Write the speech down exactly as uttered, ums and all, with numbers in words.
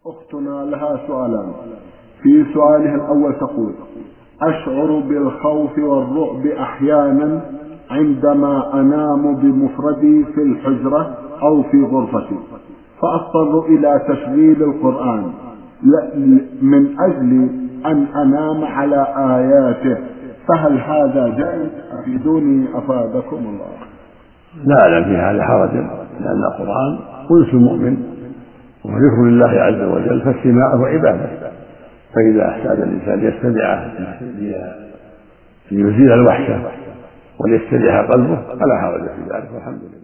أختنا لها سؤالان. في سؤالها الأول تقول: أشعر بالخوف والرعب أحيانا عندما أنام بمفردي في الحجرة أو في غرفتي، فأضطر إلى تشغيل القرآن من أجل أن أنام على آياته، فهل هذا جائز؟ أفيدوني أفادكم الله. لا أعلم في هذا حرج، لأن القرآن أنس المؤمن وذكر الله عز وجل، فاستماعه عبادة، فإذا احتاج الإنسان يستمعه ليزيل الوحشة وليستريح قلبه فلا حرج في ذلك، والحمد لله.